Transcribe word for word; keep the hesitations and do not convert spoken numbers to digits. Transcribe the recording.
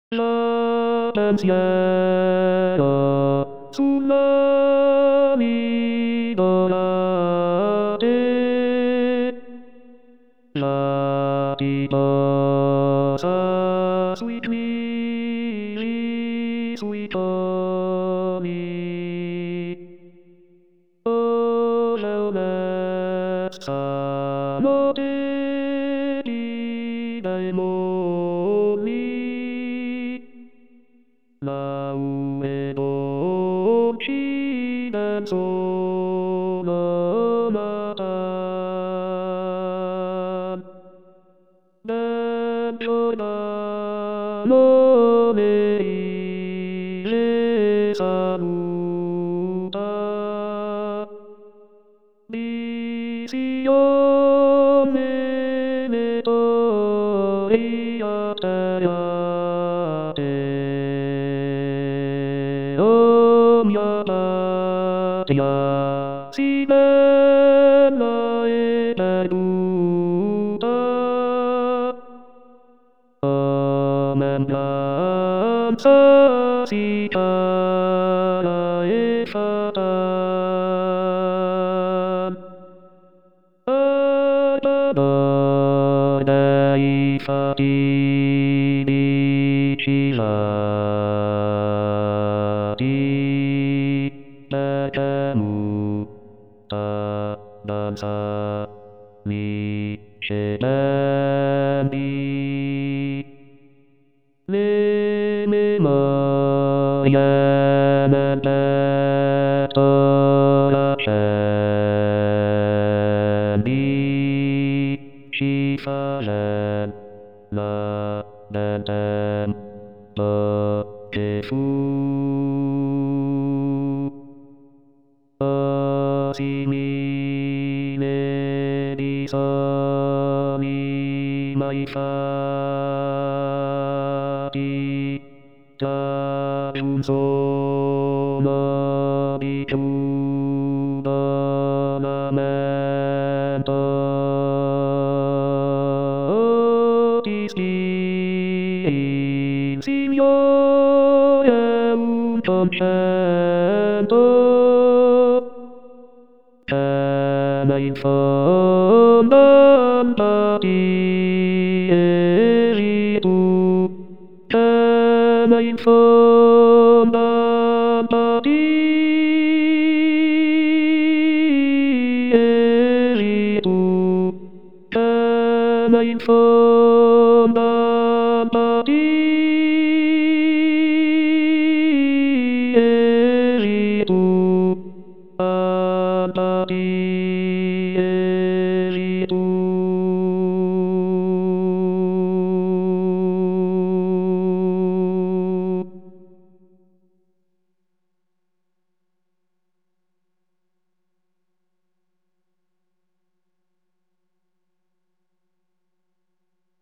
La pensiero sulla vita te, la riposa sui figli, sui toni. Oh, l'onesta notte di demoni, la ue dolci del solo matan, dentro la nove le saluta, visione vittoria te. Oh mia patria, si bella e perduta, comandanza si cara e fatal, adonai dei fatidici lati, pertemuta danza vicedendi, le memorie mentora accendi, ci facen la del tempo che fu, oh simile di sogni mai fatti, da un solo di tuo lamento, ti sti il Signore un concento, pena in fondo di eri tu, pena in fondo di eri tu, pena in fondo di